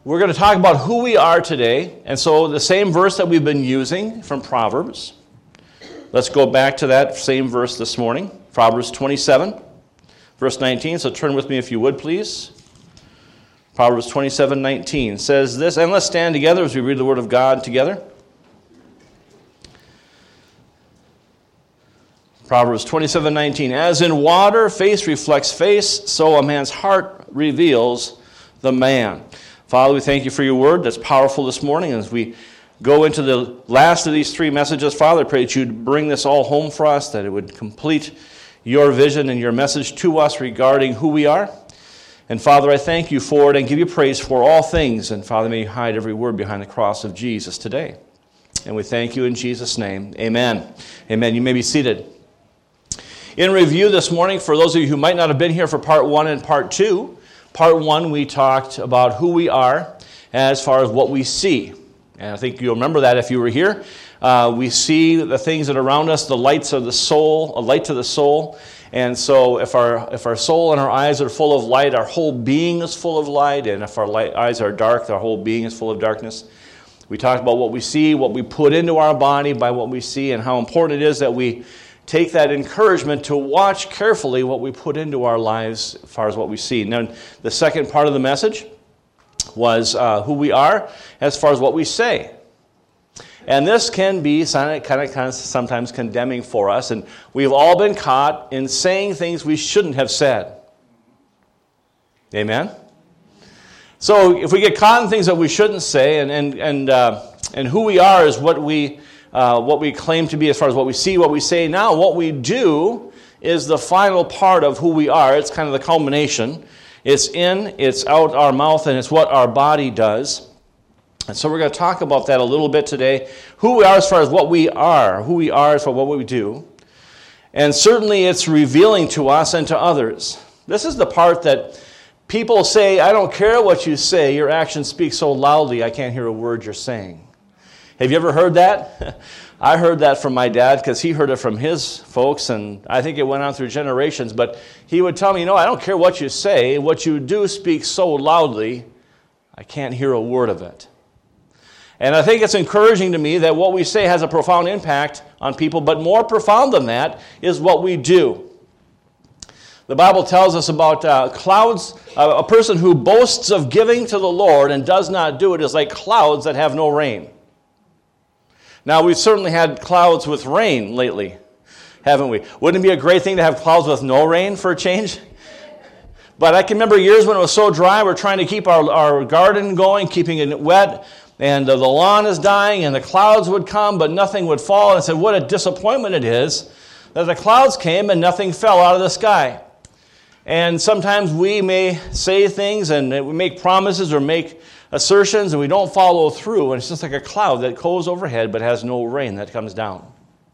We're going to talk about who we are today. And so the same verse that we've been using from Proverbs. Let's go back to that same verse this morning. Proverbs 27, verse 19. So turn with me if you would, please. Proverbs 27:19 says this, and let's stand together as we read the Word of God together. Proverbs 27:19. As in water, face reflects face, so a man's heart reveals the man. Father, we thank you for your word that's powerful this morning. As we go into the last of these three messages, Father, I pray that you'd bring this all home for us, that it would complete your vision and your message to us regarding who we are. And Father, I thank you for it and give you praise for all things. And Father, may you hide every word behind the cross of Jesus today. And we thank you in Jesus' name. Amen. Amen. You may be seated. In review this morning, for those of you who might not have been here for part 1 and part 2, Part 1, we talked about who we are as far as what we see. And I think you'll remember that if you were here. We see the things that are around us, the lights of the soul, a light to the soul. And so if our soul and our eyes are full of light, our whole being is full of light. And if our eyes are dark, our whole being is full of darkness. We talked about what we see, what we put into our body by what we see, and how important it is that we take that encouragement to watch carefully what we put into our lives as far as what we see. Now, the second part of the message was who we are as far as what we say. And this can be kind of sometimes condemning for us, and we've all been caught in saying things we shouldn't have said. Amen? So if we get caught in things that we shouldn't say, and who we are is what we claim to be as far as what we see, what we say. Now, what we do is the final part of who we are. It's kind of the culmination. It's in, it's out our mouth, and it's what our body does. And so we're going to talk about that a little bit today. Who we are as far as what we are. Who we are as far as what we do. And certainly it's revealing to us and to others. This is the part that people say, I don't care what you say. Your actions speak so loudly, I can't hear a word you're saying. Have you ever heard that? I heard that from my dad because he heard it from his folks, and I think it went on through generations. But he would tell me, I don't care what you say. What you do speaks so loudly, I can't hear a word of it. And I think it's encouraging to me that what we say has a profound impact on people, but more profound than that is what we do. The Bible tells us about clouds. A person who boasts of giving to the Lord and does not do it is like clouds that have no rain. Now, we've certainly had clouds with rain lately, haven't we? Wouldn't it be a great thing to have clouds with no rain for a change? But I can remember years when it was so dry, we're trying to keep our garden going, keeping it wet, and the lawn is dying, and the clouds would come, but nothing would fall. And I said, what a disappointment it is that the clouds came and nothing fell out of the sky. And sometimes we may say things and we make promises or make assertions and we don't follow through, and it's just like a cloud that goes overhead but has no rain that comes down.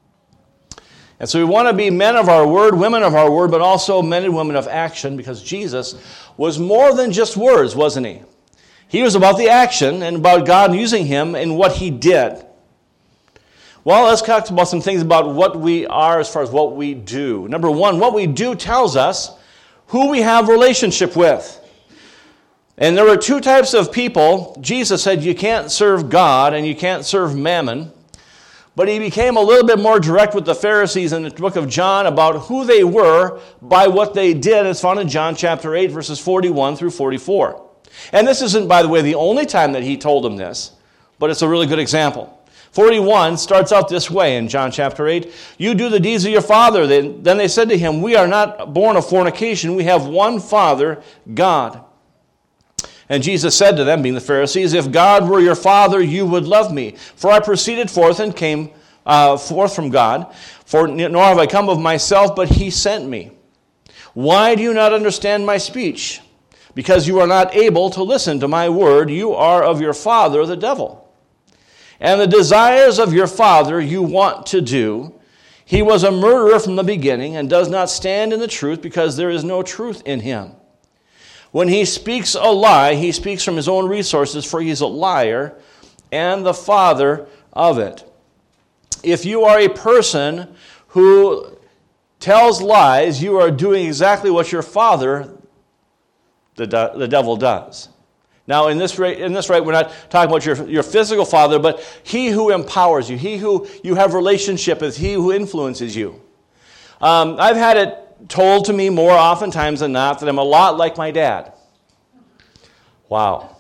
And so we want to be men of our word, women of our word, but also men and women of action, because Jesus was more than just words, wasn't he? He was about the action and about God using him in what he did. Well, let's talk about some things about what we are as far as what we do. Number one, what we do tells us who we have relationship with. And there were two types of people. Jesus said you can't serve God and you can't serve mammon. But he became a little bit more direct with the Pharisees in the book of John about who they were by what they did. It's found in John chapter 8, verses 41 through 44. And this isn't, by the way, the only time that he told them this, but it's a really good example. 41 starts out this way in John chapter 8. You do the deeds of your father. Then they said to him, we are not born of fornication. We have one Father, God. And Jesus said to them, being the Pharisees, if God were your Father, you would love me. For I proceeded forth and came forth from God. For nor have I come of myself, but he sent me. Why do you not understand my speech? Because you are not able to listen to my word. You are of your father, the devil. And the desires of your father you want to do. He was a murderer from the beginning and does not stand in the truth, because there is no truth in him. When he speaks a lie, he speaks from his own resources, for he is a liar and the father of it. If you are a person who tells lies, you are doing exactly what your father, the devil, does. Now, in this rate, we're not talking about your physical father, but he who empowers you, he who you have relationship with, he who influences you. I've had it told to me more oftentimes than not that I'm a lot like my dad. Wow.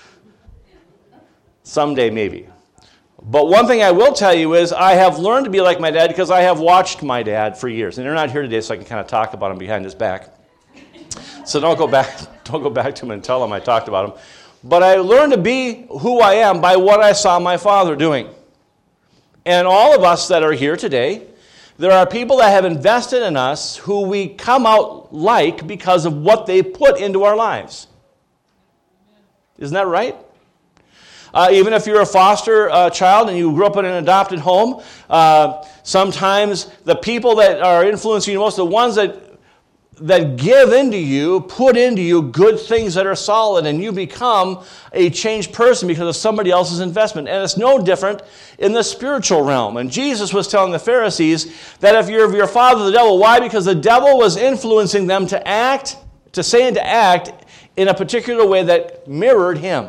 Someday, maybe. But one thing I will tell you is I have learned to be like my dad because I have watched my dad for years. And they're not here today, so I can kind of talk about him behind his back. So don't go back to him and tell him I talked about him. But I learned to be who I am by what I saw my father doing. And all of us that are here today, there are people that have invested in us who we come out like because of what they put into our lives. Isn't that right? Even if you're a foster child and you grew up in an adopted home, sometimes the people that are influencing you most, the ones that give into you, put into you good things that are solid, and you become a changed person because of somebody else's investment. And it's no different in the spiritual realm. And Jesus was telling the Pharisees that if you're of your father the devil, why? Because the devil was influencing them to say and to act in a particular way that mirrored him.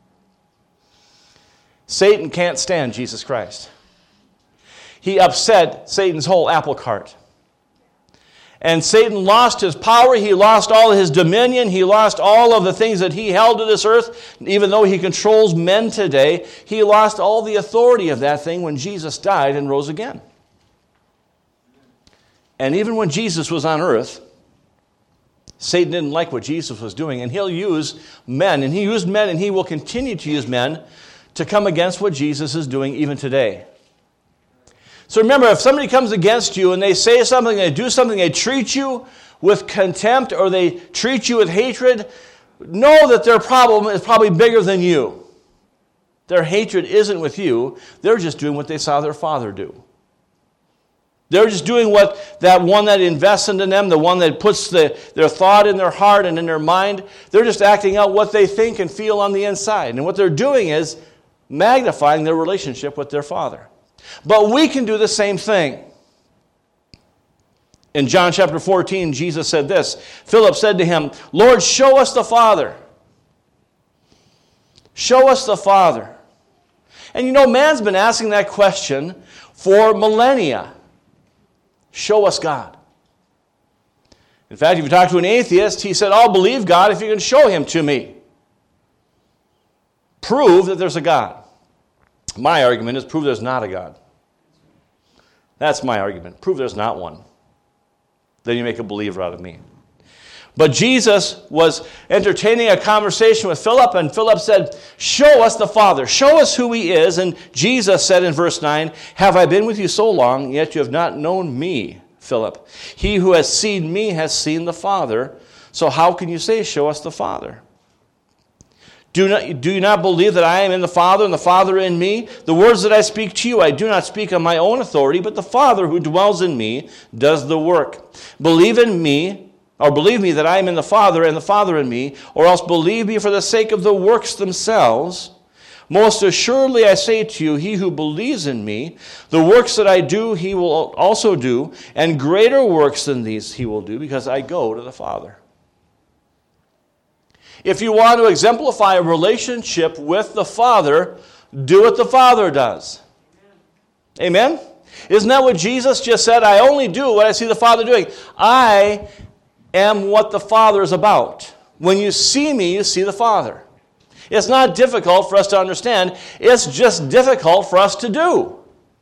Satan can't stand Jesus Christ. He upset Satan's whole apple cart. And Satan lost his power, he lost all his dominion, he lost all of the things that he held to this earth. Even though he controls men today, he lost all the authority of that thing when Jesus died and rose again. And even when Jesus was on earth, Satan didn't like what Jesus was doing, and he'll use men, and he used men, and he will continue to use men to come against what Jesus is doing even today. So remember, if somebody comes against you and they say something, they do something, they treat you with contempt or they treat you with hatred, know that their problem is probably bigger than you. Their hatred isn't with you. They're just doing what they saw their father do. They're just doing what that one that invests into them, the one that puts their thought in their heart and in their mind, they're just acting out what they think and feel on the inside. And what they're doing is magnifying their relationship with their father. But we can do the same thing. In John chapter 14, Jesus said this. Philip said to him, Lord, show us the Father. Show us the Father. And you know, man's been asking that question for millennia. Show us God. In fact, if you talk to an atheist, he said, I'll believe God if you can show him to me. Prove that there's a God. My argument is prove there's not a God. That's my argument. Prove there's not one. Then you make a believer out of me. But Jesus was entertaining a conversation with Philip, and Philip said, show us the Father. Show us who he is. And Jesus said in verse 9, have I been with you so long, yet you have not known me, Philip? He who has seen me has seen the Father. So how can you say, show us the Father? Do you not believe that I am in the Father and the Father in me? The words that I speak to you, I do not speak on my own authority, but the Father who dwells in me does the work. Believe me that I am in the Father and the Father in me, or else believe me for the sake of the works themselves. Most assuredly I say to you, he who believes in me, the works that I do he will also do, and greater works than these he will do, because I go to the Father. If you want to exemplify a relationship with the Father, do what the Father does. Amen? Isn't that what Jesus just said? I only do what I see the Father doing. I am what the Father is about. When you see me, you see the Father. It's not difficult for us to understand. It's just difficult for us to do.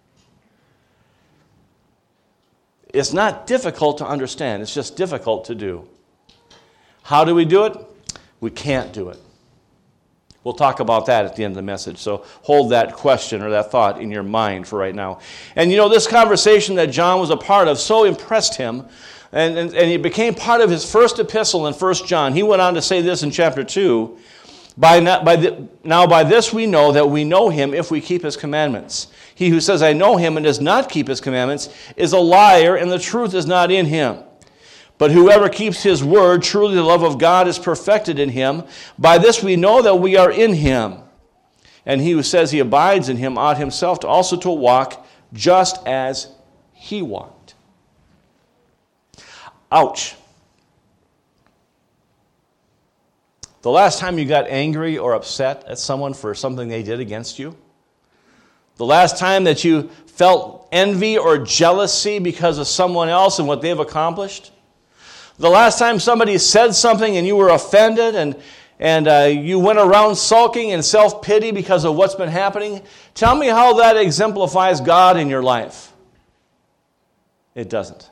It's not difficult to understand. It's just difficult to do. How do we do it? We can't do it. We'll talk about that at the end of the message. So hold that question or that thought in your mind for right now. And you know, this conversation that John was a part of so impressed him, and it became part of his first epistle in 1 John. He went on to say this in chapter 2, Now by this we know that we know him if we keep his commandments. He who says, I know him, and does not keep his commandments, is a liar, and the truth is not in him. But whoever keeps his word, truly the love of God is perfected in him. By this we know that we are in him. And he who says he abides in him ought himself to also to walk just as he walked. Ouch. The last time you got angry or upset at someone for something they did against you? The last time that you felt envy or jealousy because of someone else and what they've accomplished? The last time somebody said something and you were offended and you went around sulking and self-pity because of what's been happening? Tell me how that exemplifies God in your life. It doesn't.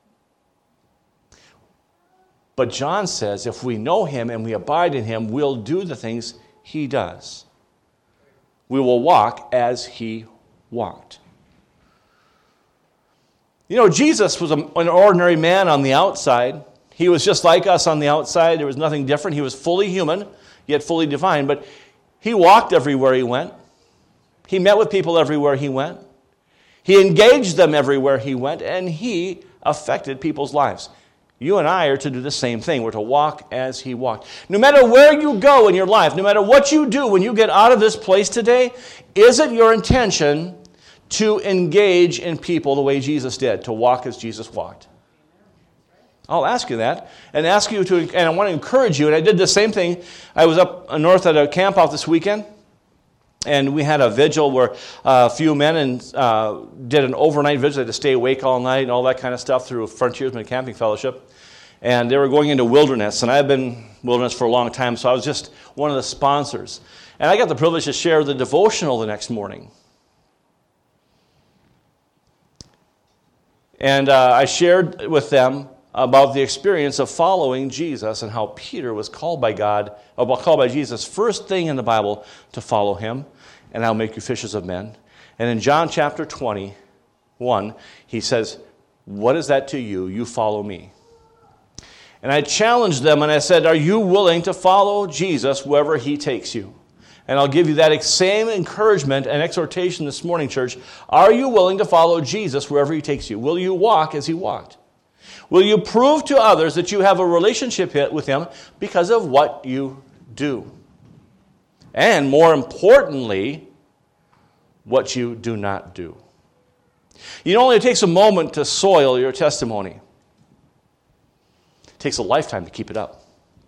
But John says if we know him and we abide in him, we'll do the things he does. We will walk as he walked. You know, Jesus was an ordinary man on the outside. He was just like us on the outside. There was nothing different. He was fully human, yet fully divine. But he walked everywhere he went. He met with people everywhere he went. He engaged them everywhere he went, and he affected people's lives. You and I are to do the same thing. We're to walk as he walked. No matter where you go in your life, no matter what you do when you get out of this place today, is it your intention to engage in people the way Jesus did, to walk as Jesus walked? I'll ask you that, and ask you to, and I want to encourage you, and I did the same thing. I was up north at a camp out this weekend, and we had a vigil where a few men did an overnight vigil. They had to stay awake all night and all that kind of stuff through Frontiersman Camping Fellowship. And they were going into wilderness, and I've been wilderness for a long time, so I was just one of the sponsors. And I got the privilege to share the devotional the next morning. And I shared with them about the experience of following Jesus and how Peter was called by Jesus, first thing in the Bible, to follow him, and I'll make you fishers of men. And in John chapter 21, he says, what is that to you? You follow me. And I challenged them and I said, are you willing to follow Jesus wherever he takes you? And I'll give you that same encouragement and exhortation this morning, church. Are you willing to follow Jesus wherever he takes you? Will you walk as he walked? Will you prove to others that you have a relationship with him because of what you do? And more importantly, what you do not do. You know, it only takes a moment to soil your testimony. It takes a lifetime to keep it up.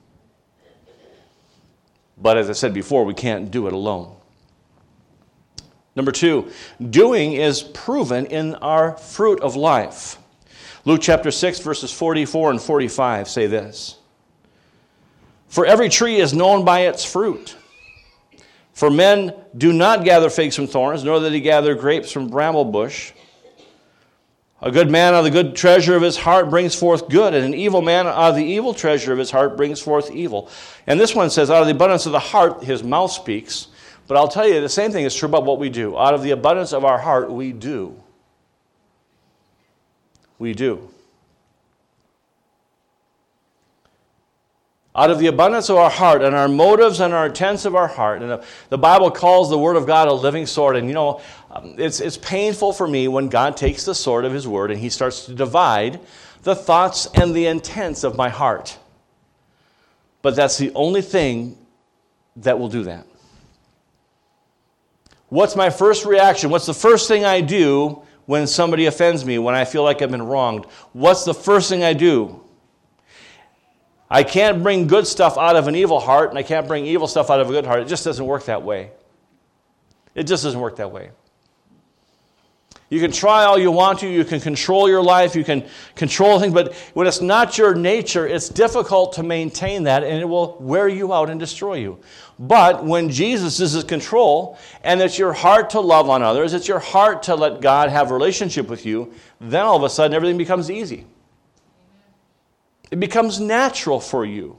But as I said before, we can't do it alone. Number 2, doing is proven in our fruit of life. Luke chapter 6, verses 44 and 45 say this. For every tree is known by its fruit. For men do not gather figs from thorns, nor do they gather grapes from bramble bush. A good man out of the good treasure of his heart brings forth good, and an evil man out of the evil treasure of his heart brings forth evil. And this one says, out of the abundance of the heart, his mouth speaks. But I'll tell you, the same thing is true about what we do. Out of the abundance of our heart, we do. We do. Out of the abundance of our heart and our motives and our intents of our heart. And the Bible calls the Word of God a living sword. And you know, it's painful for me when God takes the sword of his Word and he starts to divide the thoughts and the intents of my heart. But that's the only thing that will do that. What's my first reaction? What's the first thing I do when somebody offends me, when I feel like I've been wronged? What's the first thing I do? I can't bring good stuff out of an evil heart, and I can't bring evil stuff out of a good heart. It just doesn't work that way. It just doesn't work that way. You can try all you want to. You can control your life. You can control things. But when it's not your nature, it's difficult to maintain that, and it will wear you out and destroy you. But when Jesus is in control, and it's your heart to love on others, it's your heart to let God have a relationship with you, then all of a sudden everything becomes easy. It becomes natural for you.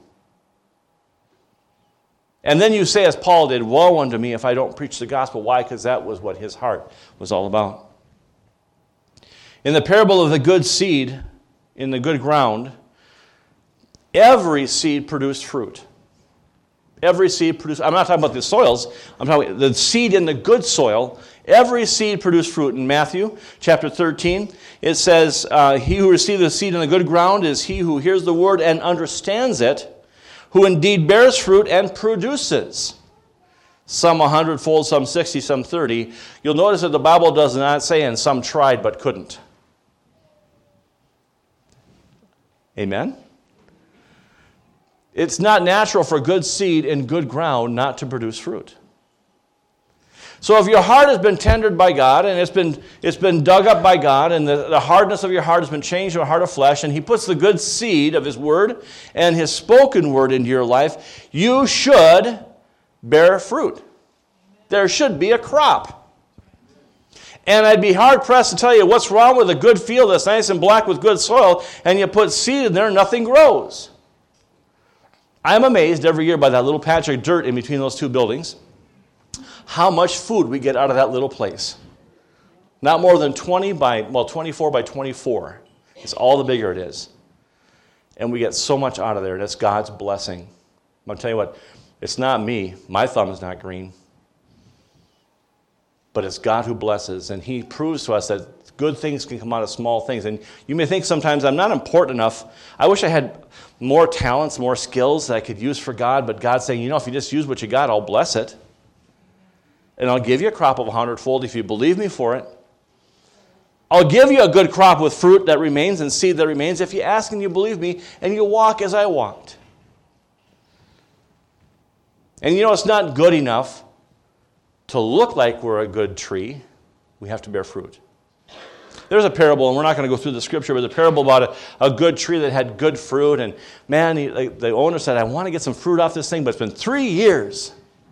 And then you say, as Paul did, woe unto me if I don't preach the gospel. Why? Because that was what his heart was all about. In the parable of the good seed in the good ground, every seed produced fruit. Every seed produced, I'm not talking about the soils, I'm talking about the seed in the good soil. Every seed produced fruit. In Matthew chapter 13, it says, he who receives the seed in the good ground is he who hears the word and understands it, who indeed bears fruit and produces. Some 100-fold, some 60, some 30. You'll notice that the Bible does not say, and some tried but couldn't. Amen? It's not natural for good seed in good ground not to produce fruit. So if your heart has been tendered by God, and it's been dug up by God, and the hardness of your heart has been changed to a heart of flesh, and he puts the good seed of his word and his spoken word into your life, you should bear fruit. There should be a crop. And I'd be hard-pressed to tell you what's wrong with a good field that's nice and black with good soil, and you put seed in there and nothing grows. I'm amazed every year by that little patch of dirt in between those two buildings, how much food we get out of that little place. Not more than 24 by 24. It's all the bigger it is. And we get so much out of there, and it's God's blessing. I'll tell you what, it's not me. My thumb is not green. But it's God who blesses, and he proves to us that good things can come out of small things. And you may think sometimes, I'm not important enough. I wish I had more talents, more skills that I could use for God, but God's saying, if you just use what you got, I'll bless it. And I'll give you a crop of 100-fold if you believe me for it. I'll give you a good crop with fruit that remains and seed that remains if you ask and you believe me and you walk as I walked. And it's not good enough to look like we're a good tree. We have to bear fruit. There's a parable, and we're not going to go through the scripture, but there's a parable about a good tree that had good fruit. And man, the owner said, I want to get some fruit off this thing, but it's been 3 years.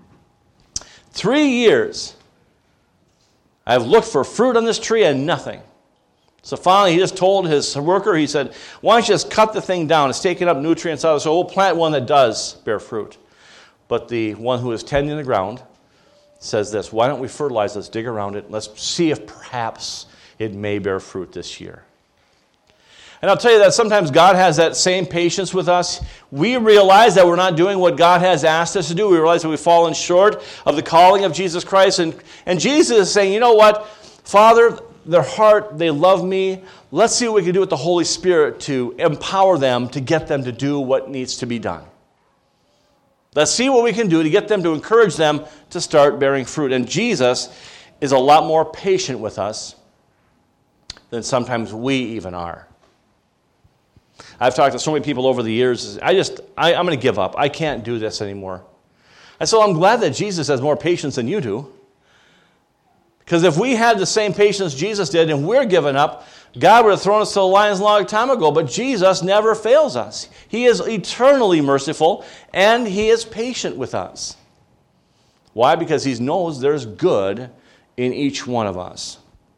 3 years. I've looked for fruit on this tree and nothing. So finally, he just told his worker, he said, why don't you just cut the thing down? It's taking up nutrients out of it, so we'll plant one that does bear fruit. But the one who is tending the ground says this, why don't we fertilize, let's dig around it, let's see if perhaps it may bear fruit this year. And I'll tell you that sometimes God has that same patience with us. We realize that we're not doing what God has asked us to do. We realize that we've fallen short of the calling of Jesus Christ. And Jesus is saying, you know what, Father, their heart, they love me. Let's see what we can do with the Holy Spirit to empower them, to get them to do what needs to be done. Let's see what we can do to get them, to encourage them to start bearing fruit. And Jesus is a lot more patient with us than sometimes we even are. I've talked to so many people over the years, I'm going to give up. I can't do this anymore. And so I'm glad that Jesus has more patience than you do. Because if we had the same patience Jesus did and we're giving up, God would have thrown us to the lions a long time ago, but Jesus never fails us. He is eternally merciful, and he is patient with us. Why? Because he knows there's good in each one of us.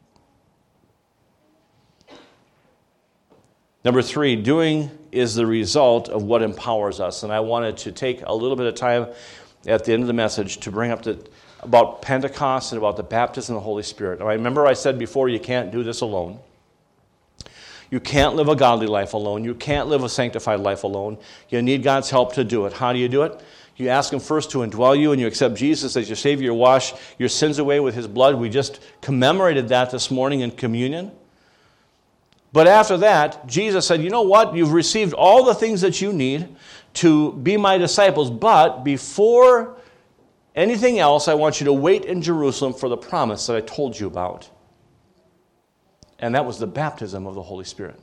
Number 3, doing is the result of what empowers us. And I wanted to take a little bit of time at the end of the message to bring up about Pentecost and about the baptism of the Holy Spirit. Now, I remember I said before, you can't do this alone. You can't live a godly life alone. You can't live a sanctified life alone. You need God's help to do it. How do you do it? You ask him first to indwell you, and you accept Jesus as your Savior. You wash your sins away with his blood. We just commemorated that this morning in communion. But after that, Jesus said, you know what? You've received all the things that you need to be my disciples, but before anything else, I want you to wait in Jerusalem for the promise that I told you about. And that was the baptism of the Holy Spirit.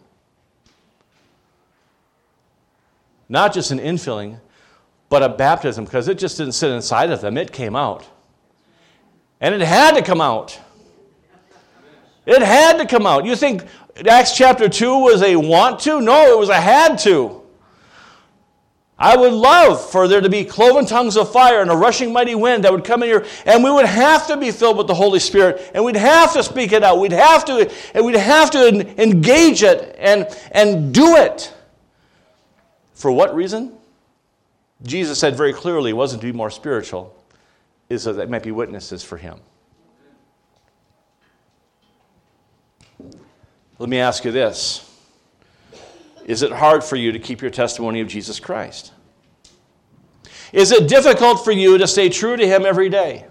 Not just an infilling, but a baptism, because it just didn't sit inside of them. It came out. And it had to come out. It had to come out. You think Acts chapter 2 was a want to? No, it was a had to. I would love for there to be cloven tongues of fire and a rushing mighty wind that would come in here, and we would have to be filled with the Holy Spirit, and we'd have to speak it out. We'd have to engage it and do it. For what reason? Jesus said very clearly it wasn't to be more spiritual, is so that might be witnesses for him. Let me ask you this. Is it hard for you to keep your testimony of Jesus Christ? Is it difficult for you to stay true to him every day?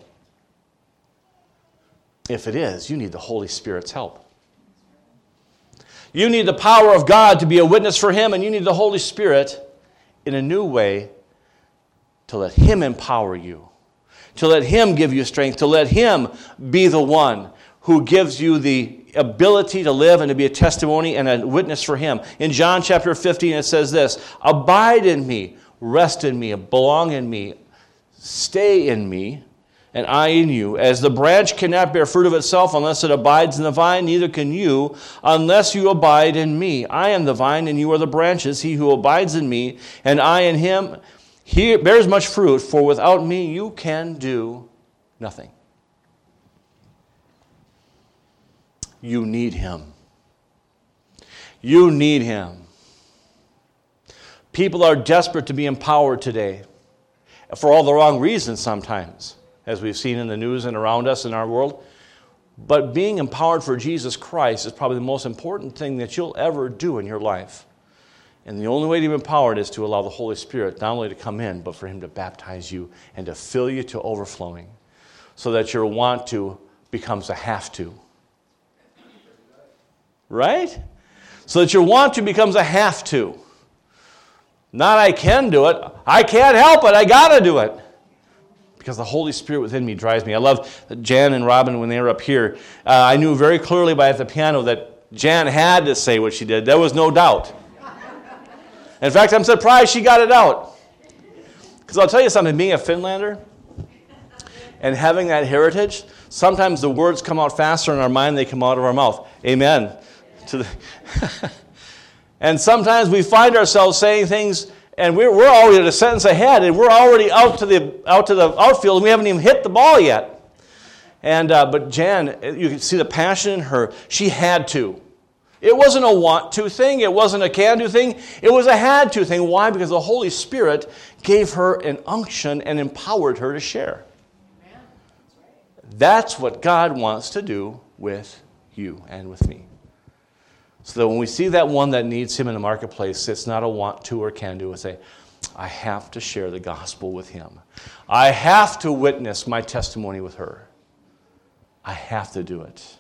If it is, you need the Holy Spirit's help. You need the power of God to be a witness for him, and you need the Holy Spirit in a new way to let him empower you, to let him give you strength, to let him be the one who gives you the ability to live and to be a testimony and a witness for him. In John chapter 15, it says this, abide in me, rest in me, belong in me, stay in me, and I in you. As the branch cannot bear fruit of itself unless it abides in the vine, neither can you unless you abide in me. I am the vine, and you are the branches. He who abides in me, and I in him, he bears much fruit, for without me you can do nothing. You need him. You need him. People are desperate to be empowered today, for all the wrong reasons sometimes, as we've seen in the news and around us in our world. But being empowered for Jesus Christ is probably the most important thing that you'll ever do in your life. And the only way to be empowered is to allow the Holy Spirit not only to come in, but for him to baptize you and to fill you to overflowing, so that your want to becomes a have to. Right? So that your want to becomes a have to. Not I can do it. I can't help it. I got to do it. Because the Holy Spirit within me drives me. I love Jan and Robin when they were up here. I knew very clearly by the piano that Jan had to say what she did. There was no doubt. In fact, I'm surprised she got it out. Because I'll tell you something, being a Finlander and having that heritage, sometimes the words come out faster in our mind than they come out of our mouth. Amen. And sometimes we find ourselves saying things, and we're already a sentence ahead, and we're already out to the outfield, and we haven't even hit the ball yet. And but Jan, you can see the passion in her. She had to. It wasn't a want to thing. It wasn't a can do thing. It was a had to thing. Why? Because the Holy Spirit gave her an unction and empowered her to share. That's what God wants to do with you and with me. So that when we see that one that needs him in the marketplace, it's not a want to or can do. It's a, I have to share the gospel with him. I have to witness my testimony with her. I have to do it.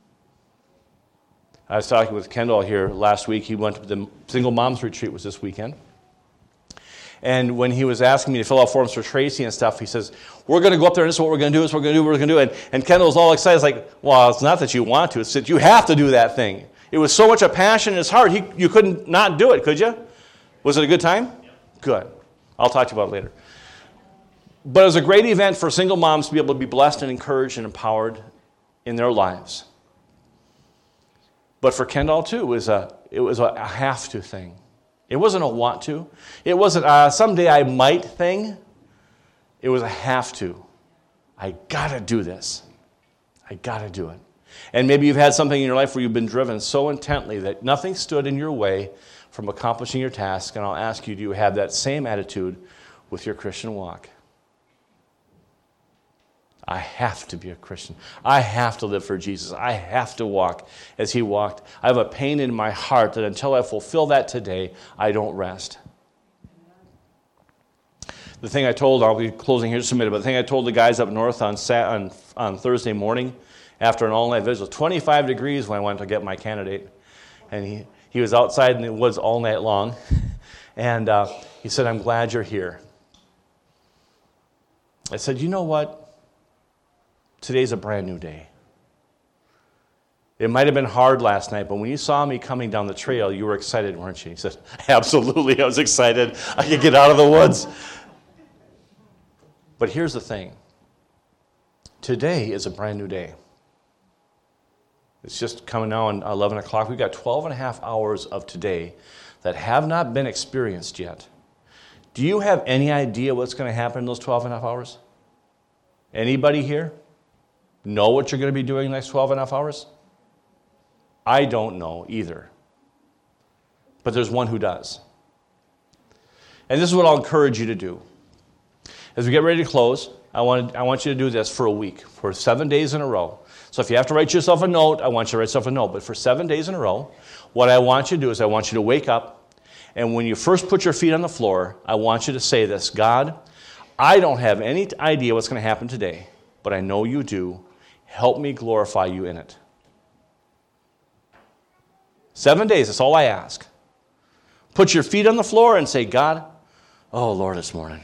I was talking with Kendall here last week. He went to the Single Moms Retreat, was this weekend. And when he was asking me to fill out forms for Tracy and stuff, he says, we're going to go up there, and this is what we're going to do, this is what we're going to do, what we're going to do. And Kendall was all excited. It's like, well, it's not that you want to, it's that you have to do that thing. It was so much a passion in his heart, you couldn't not do it, could you? Was it a good time? Yeah. Good. I'll talk to you about it later. But it was a great event for single moms to be able to be blessed and encouraged and empowered in their lives. But for Kendall, too, it was a have to thing. It wasn't a want to. It wasn't a someday I might thing. It was a have to. I got to do this. I got to do it. And maybe you've had something in your life where you've been driven so intently that nothing stood in your way from accomplishing your task. And I'll ask you, do you have that same attitude with your Christian walk? I have to be a Christian. I have to live for Jesus. I have to walk as he walked. I have a pain in my heart that until I fulfill that today, I don't rest. The thing I told, I'll be closing here just a minute, but the thing I told the guys up north on Thursday morning after an all-night visit was 25 degrees when I went to get my candidate. And he was outside in the woods all night long. And he said, I'm glad you're here. I said, you know what? Today's a brand new day. It might have been hard last night, but when you saw me coming down the trail, you were excited, weren't you? He said, absolutely, I was excited. I could get out of the woods. But here's the thing. Today is a brand new day. It's just coming now at 11 o'clock. We've got 12 and a half hours of today that have not been experienced yet. Do you have any idea what's going to happen in those 12 and a half hours? Anybody here know what you're going to be doing in the next 12 and a half hours? I don't know either. But there's one who does. And this is what I'll encourage you to do. As we get ready to close, I want you to do this for a week, for 7 days in a row. So if you have to write yourself a note, I want you to write yourself a note. But for 7 days in a row, what I want you to do is I want you to wake up, and when you first put your feet on the floor, I want you to say this: God, I don't have any idea what's going to happen today, but I know you do. Help me glorify you in it. 7 days, that's all I ask. Put your feet on the floor and say, God, oh, Lord, it's morning.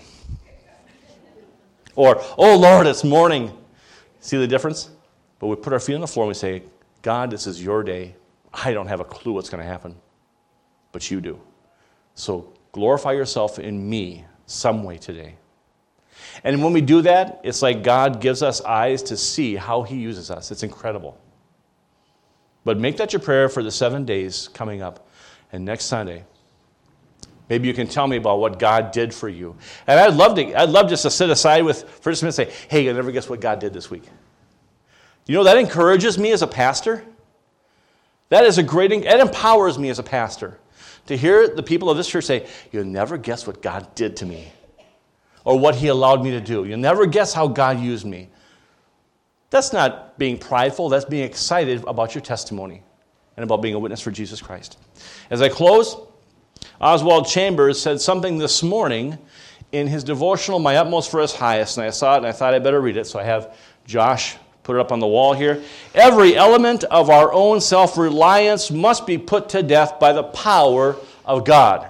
Or, oh, Lord, it's morning. See the difference? But we put our feet on the floor and we say, God, this is your day. I don't have a clue what's going to happen, but you do. So glorify yourself in me some way today. And when we do that, it's like God gives us eyes to see how he uses us. It's incredible. But make that your prayer for the 7 days coming up. And next Sunday, maybe you can tell me about what God did for you. And I'd love just to sit aside for just a minute and say, hey, you'll never guess what God did this week. You know, that encourages me as a pastor. That empowers me as a pastor to hear the people of this church say, you'll never guess what God did to me or what he allowed me to do. You'll never guess how God used me. That's not being prideful. That's being excited about your testimony and about being a witness for Jesus Christ. As I close, Oswald Chambers said something this morning in his devotional, My Utmost for His Highest, and I saw it and I thought I'd better read it, so I have Josh put it up on the wall here. Every element of our own self-reliance must be put to death by the power of God.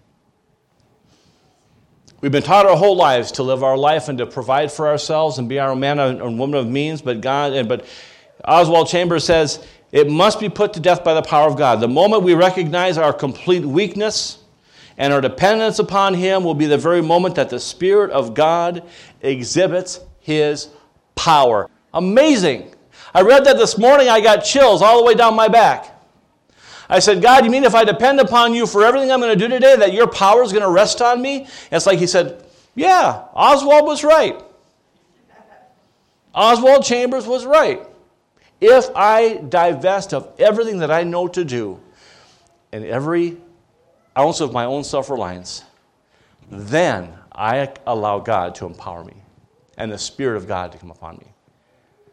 We've been taught our whole lives to live our life and to provide for ourselves and be our man and woman of means, but Oswald Chambers says, it must be put to death by the power of God. The moment we recognize our complete weakness and our dependence upon him will be the very moment that the Spirit of God exhibits his power. Amazing. I read that this morning, I got chills all the way down my back. I said, God, you mean if I depend upon you for everything I'm going to do today, that your power is going to rest on me? And it's like he said, yeah, Oswald was right. Oswald Chambers was right. If I divest of everything that I know to do and every ounce of my own self-reliance, then I allow God to empower me and the Spirit of God to come upon me.